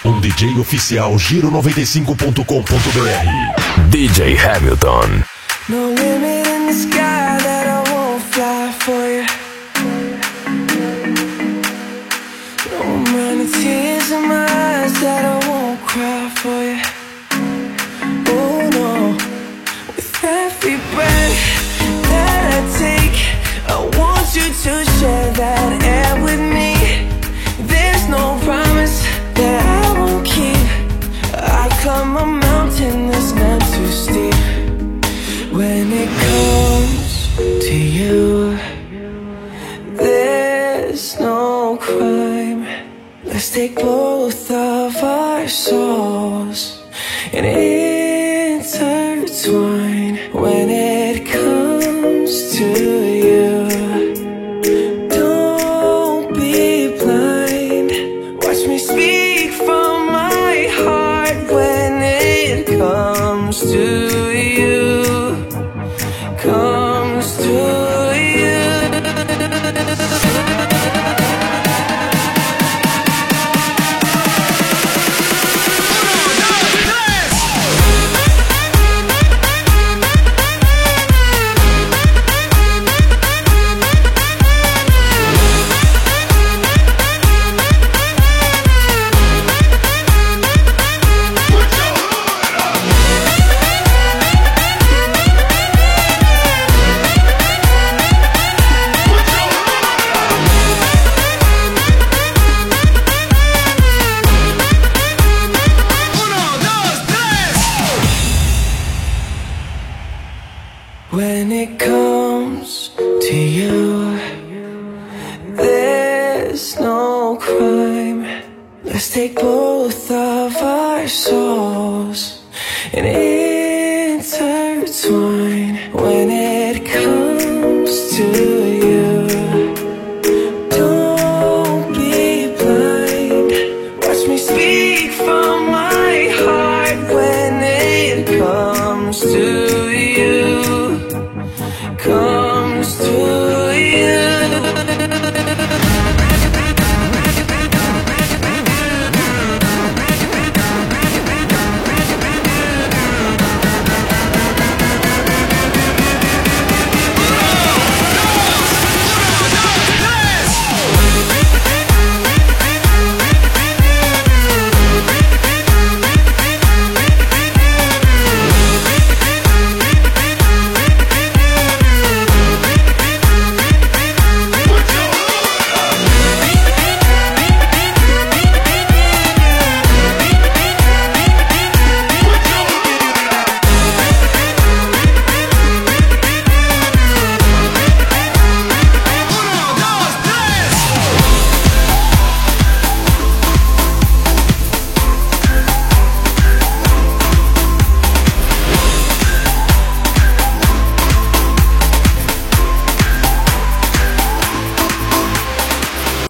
Um DJ oficial Giro95.com.br. DJ Hamilton. No limit in the sky that I won't fly for you. No amount of tears in my eyes that I won't cry for you. Oh no, with every breath that I take, I want you to share that air with me. There's no promise that I won't keep. I climb a mountain that's not too steep. When it comes to you, there's no crime. Let's take both of our souls and intertwine. When it comes to you, don't be blind. Watch me speak from my heart. When it comes to you, comes to you. When it comes to you, there's no crime. Let's take both of our souls and intertwine. When